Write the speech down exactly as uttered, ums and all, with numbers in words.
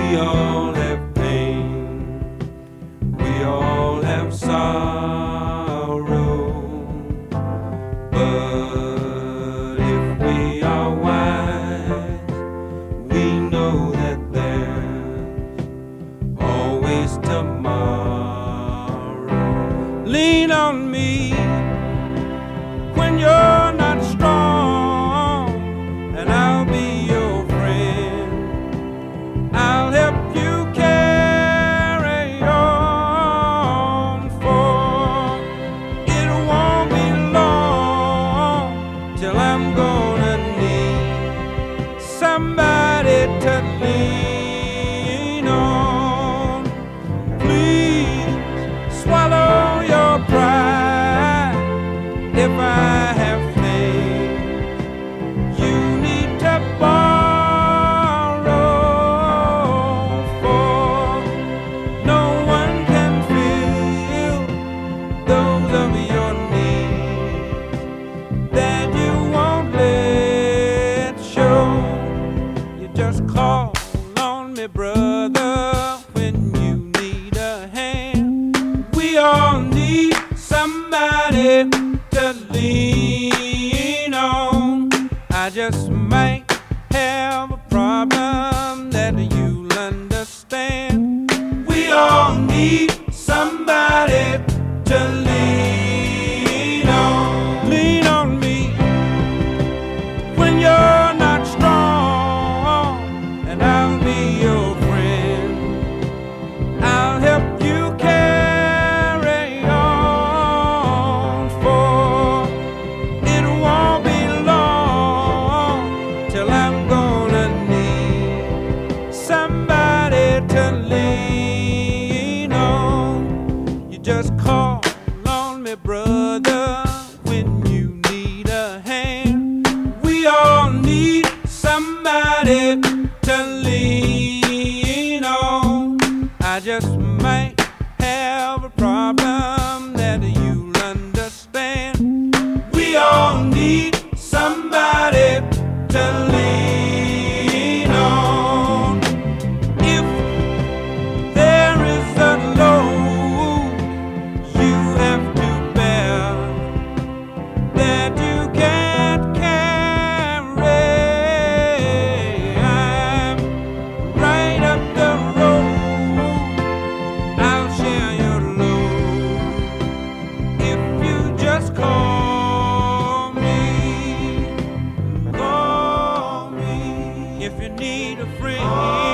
We all have pain, we all have sorrow, but if we are wise, we know that there's always tomorrow. Lean on me when you're not strong, and I'll be your friend. I'll help you carry on, for it won't be long till I'm gonna need somebody to lean on. Please swallow your pride if I have things you need to borrow, for no one can fill those of your needs that you won't let show. You just call on me, brother, when you need a hand. We all need somebody to lean on. I just might have a problem that you'll understand. We all need somebody to lean on. Lean on me when you're not strong, and I'll be your friend. I'll help you carry on, for it won't be long till I'm gonna need somebody to lean on. You just call on me, brother, when you need a hand. We all need somebody to lean on. I just might have a problem that you'll understand. We all need somebody to lean on. If there is a load you have to bear that you can't carry, I'm right up the road. I'll share your load if you just call me. Call me if you need a friend.